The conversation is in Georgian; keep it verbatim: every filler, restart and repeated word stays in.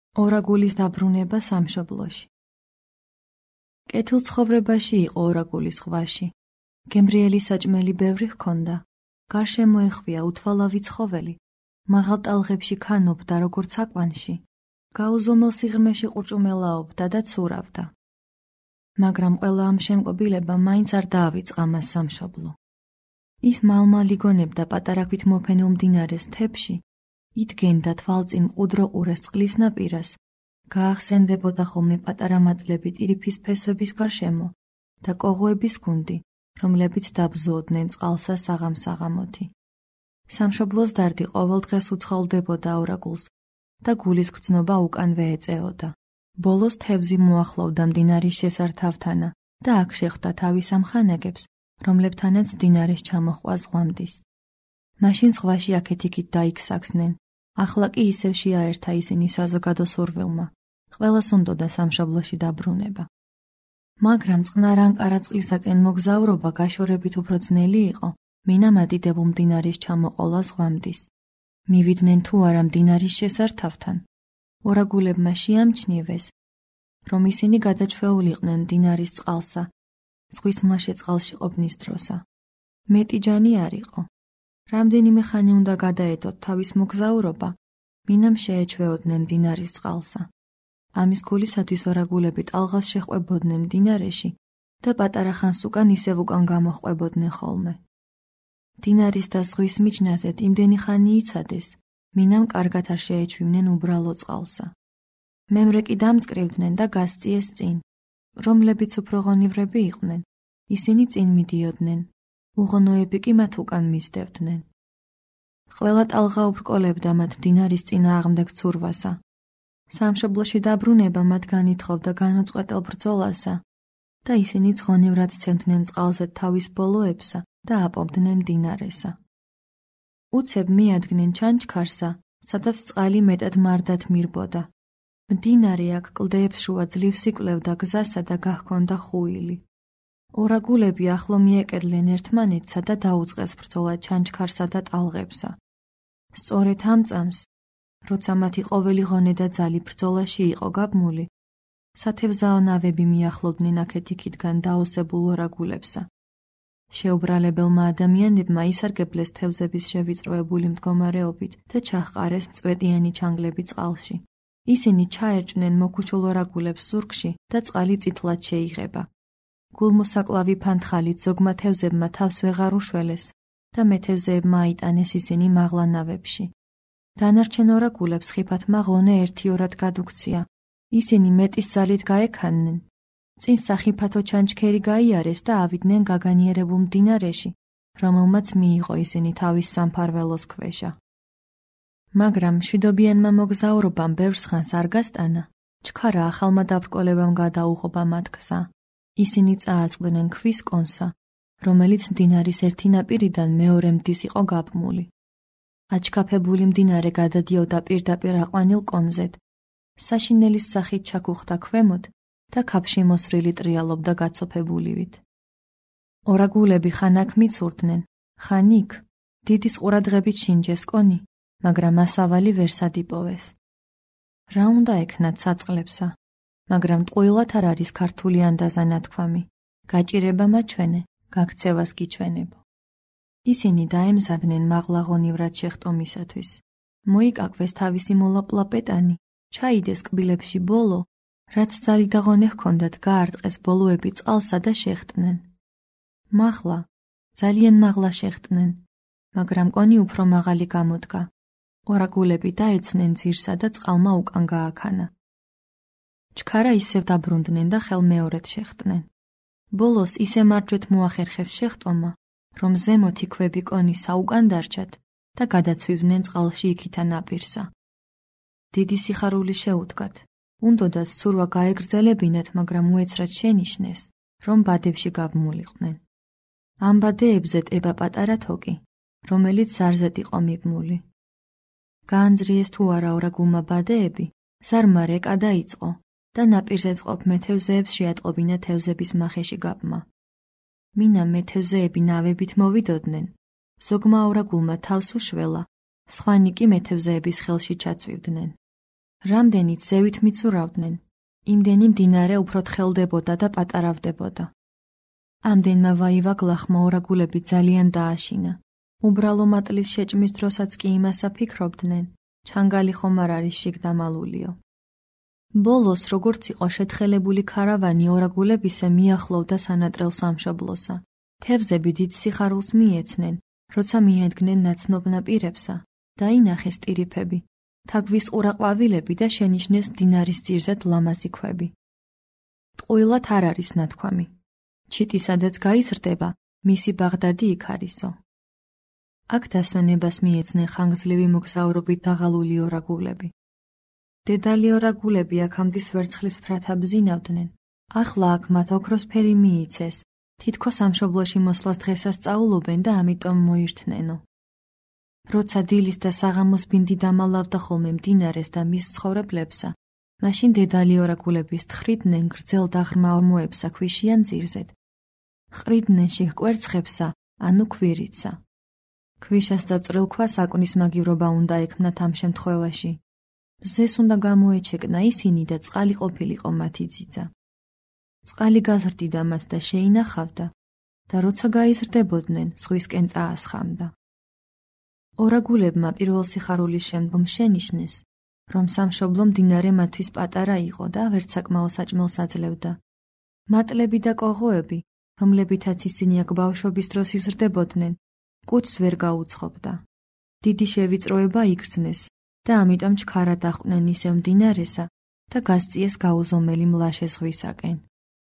ორაგულის დაბრუნება სამშობლოში. კეთილცხოვრებაში იყო ორაგულის ღვაში. გემრიელი საჭმელი ბევრი ჰქონდა. გარშემო ეხვია უთვალავი ცხოველი. მაღალ ტალღებში ქანობდა როგორც აკვანში. გაუზომელ სიღრმეში ყურჭუმელაობდა და ცურავდა. მაგრამ ყველა ამ შემკობილებამ მაინც არ დაავიწყა მას სამშობლო. ის მალმალ იგონებდა პატარა ქვით მოფენილ მდინარეს მთებში, იდგენდა თვალწინ მყუდრო ყურეს წყლის ნაპირას, გაახსენდებოდა ხოლმე პატარა მატლები ტირიფის ფესვების გარშემო და კოღოების გუნდი, რომლებიც დაბზოოდნენ წყალსა საღამ-საღამოთი. სამშობლოს დარდი ყოველ დღეს უცხალდებოდა ორაგულს და გულის გრძნობა უკანვე ეწეოდა. ბოლოს თევზი მოახლოვდა მდინარის შესართავთანა და აქ შეხვდა თავის ამ ხანაგებს, რომლებთანაც მდინარეს ჩამოჰყვა ზღვამდის. მაშინ ზღვაში აქეთ-იქით დაიქსაქსნენ, ახლა კი ისევ შეაერთა ისინი საზოგადო სურვილმა. ყველას უნდოდა სამშობლოში დაბრუნება. მაგრამ წყნარ ანკარაწყლისაკენ მოგზაურობა გაშორებით უფრო ძნელი იყო, მინა მადიდებულ მდინარის ჩამოყოლა ზღვამდის. მივიდნენ თუ არა მდინარის შესართავთან. ორაგულებმა შეამჩნიეს, რომ ისინი გადაჩვეულიყვნენ მდინარის წყალსა, ზღვის მლაშე წყალში ყოფნის დროსა. მეტი ჯანი არ იყო. რამდენიმე ხანი უნდა გადაედოთ თავის მოგზაურობა, მინამ შეეჩვეოდნენ მდინარის წყალსა. ამის გულისათვის ორაგულები ტალღას შეჰყვებოდნენ მდინარეში და პატარა ხანს უკან ისევ უკან გამოჰყვებოდნენ ხოლმე. მდინარის და ზღვის მიჯნაზე იმდენი ხანი იცადეს, მინამ კარგად არ შეეჩვივნენ უბრალო წყალსა. მემრე კი დამწკრივდნენ და გასწიეს წინ. რომლებიც უფრო ღონივრები იყვნენ, ისინი წინ მიდიოდნენ, უღონოები კი მათ უკან მისდევდნენ. ყველა ტალღა უბრკოლებდა მათ მდინარის წინააღმდეგ ცურვასა. სამშობლოში დაბრუნება მათ განითხოვდა განუწყვეტელ ბრძოლასა და ისინი ღონივრად სცემდნენ წყალზე თავის ბოლოებსა და აპობდნენ მდინარესა. უცებ მიადგნენ ჩანჩქარსა, სადაც წყალი მეტად მარდად მირბოდა. მდინარე აქ კლდეებს შუა ძლივს იკვლევდა გზასა და გაჰქონდა ხუილი. ორაგულები ახლო მიეკედლენ ერთმანეთსა და დაუწყეს ბრძოლა ჩანჩქარსა და ტალღებსა. სწორედ ამ წამს, როცა მათი ყოველი ღონე და ძალი ბრძოლაში იყო გაბმული, სათევზაო ნავები მიახლოვდნენ აქეთ-იქითგან დაოსებულ ორაგულებსა. შეუბრალებელმა ადამიანებმა ისარგებლეს თევზების შევიწროებული მდგომარეობით და ჩაჰყარეს მწვეტიანი ჩანგლები წყალში. ისინი ჩაერჭნენ მოკუჩულ ორაგულებს ზურგში და წყალი წითლად შეიღება. გულმოსაკლავი ფანთხალით ზოგმა თევზებმა თავს ვეღარ უშველეს და მეთევზეებმა აიტანეს ისინი მაღლა ნავებში. დანარჩენ ორაგულებს ხიფათმა ღონე ერთი-ორად გადუქცია. ისინი მეტის ძალით გაექანნენ. წინ სახიფათო ჩანჩქერი გაიარეს და ავიდნენ გაგანიერებულ მდინარეში, რომელმაც მიიღო ისინი თავის სამფარველოს ქვეშა. მაგრამ მშვიდობიანმა მოგზაურობამ ბევრს ხანს არ გასტანა, ჩქარა ახალმა დაბრკოლებამ გადაუღობა მათ გზა. ისინი წააწყდნენ ქვის კონსა, რომელიც მდინარის ერთი ნაპირიდან მეორე მდის იყო გაბმული. აჩქაფებული მდინარე გადადიოდა პირდაპირ აყვანილ კონზედ, საშინელის სახით ჩაქუხდა ქვემოთ და ქაფში მოსრილი ტრიალობდა გაცოფებულივით. ორაგულები ხან აქ მიცურდნენ, ხან იქ, დიდის ყურადღებით შინჯეს კონი, მაგრამ ასავალი ვერ სადიპოვეს. რა უნდა ექნათ საწყლებსა, მაგრამ ტყუილად არ არის ქართული ანდაზა ნათქვამი, გაჭირება მაჩვენე, გაქცევას გიჩვენებო. ისინი დაემზადნენ მაღლა ღონივრად შეხტომისათვის. მოიკაკვეს თავისი მოლაპლაპეტანი, ჩაიდეს კბილებში ბოლო, რაც ძალი და ღონე ჰქონდათ გაარტყეს ბოლოები წყალსა და შეხტნენ. მაღლა, ძალიან მაღლა შეხტნენ, მაგრამ კონი უფრო მაღალი გამოდგა. ორაგულები დაეცნენ ძირსა და წყალმა უკან გააქანა. ჩქარა ისევ დაბრუნდნენ და ხელმეორედ შეხტნენ. ბოლოს ისე მარჯვეთ მოახერხეს შეხტომა, რომ ზემოთი ქვები კონისა უკან დარჩათ და გადაცვივდნენ წყალში იქითა ნაპირსა. დიდი სიხარული შეუდგათ. უნდოდათ ცურვა გაეგრძელებინათ, მაგრამ უეცრად შენიშნეს, რომ ბადებში გაბმულიყვნენ. ამ ბადეებზე ტება პატარა თოკი, რომელიც ზარზეთ იყო მიბმული. გაანძრიეს თუ არა ორაგულმა ბადეები, ზარმა რეკა დაიწყო და ნაპირზე მყოფ მეთევზეებს შეატყობინა თევზების მახეში გაბმა. მინა მეთევზეები ნავებით მოვიდოდნენ, ზოგმა ორაგულმა თავს უშველა, სხვანი კი მეთევზეების ხელში ჩაწვივდნენ. რამდენიც ზევით მიცურავდნენ, იმდენი მდინარე უფრო თხელდებოდა და პატარავდებოდა. ამდენმა ვაივაგლახმა ორაგულები ძალიან დააშინა. უბრალო მატლის შეჭმის დროსაც კი იმასა ფიქრობდნენ, ჩანგალი ხომ არ არის შიგ დამალულიო. ბოლოს, როგორც იყო შეთხელებული ქარავანი ორაგულებისა მიახლოვდა სანატრელ სამშობლოსა. თევზები დიდ სიხარულს მიეცნენ, როცა მიედგნენ ნაცნობ ნაპირებსა, დაინახეს ტირიფები, თაგვის ყურაყვავილები და შენიშნეს მდინარის ძირზედ ლამაზი ქვები. ტყუილად არ არის ნათქვამი. ჩიტი სადაც გაიზრდება, მისი ბაღდადი იქ არისო. აქ დასვენებას მიეცნენ ხანგრძლივი მოგზაურობით დაღალული ორაგულები. დედალი ორაგულები აქამდე ვერცხლის ფრათა ბზინავდნენ. ახლა აქ მათ ოქროსფერი მიიცეს, თითქოს სამშობლოში მოსვლას დღესაც სწავლობენ და ამიტომ მოირთნენო. როცა დილის და საღამოს ბინდი დამალავდა ხოლმე მდინარეს და მის ცხოვრებლებსა, მაშინ დედალი ორაგულების თხრიდნენ გრძელ და ღრმა ორმოებსა ქვიშიან ძირზედ. ხვრიდნენ შიგ კვერცხებსა, ანუ ქვირითსა. ქვიშას და წვრილ ქვას აკუნის მაგივრობა უნდა ექმნათ ამ შემთხვევაში. მზეს უნდა გამოეჩეკნა ისინი და წყალი ყოფილიყო მათი ძიძა. წყალი გაზრდიდა მათ და შეინახავდა და როცა გაიზრდებოდნენ, ზღვისკენ წაასხამდა. ორაგულებმა პირველ სიხარულის შემდგომ შენიშნეს, რომ სამშობლო მდინარე მათთვის პატარა იყო და ვერც საკმაო საჭმელს აძლევდა. მატლები და კოღოები, რომლებითაც ისინი აქ ბავშვობის დროს იზრდებოდნენ, კუჭს ვერ გაუცხობდა. დიდი შევიწროება იგრძნეს და ამიტომ ჩქარად ახვდნენ ისევ მდინარესა და გასწიეს გაუზომელი მლაშე ზღვისაკენ.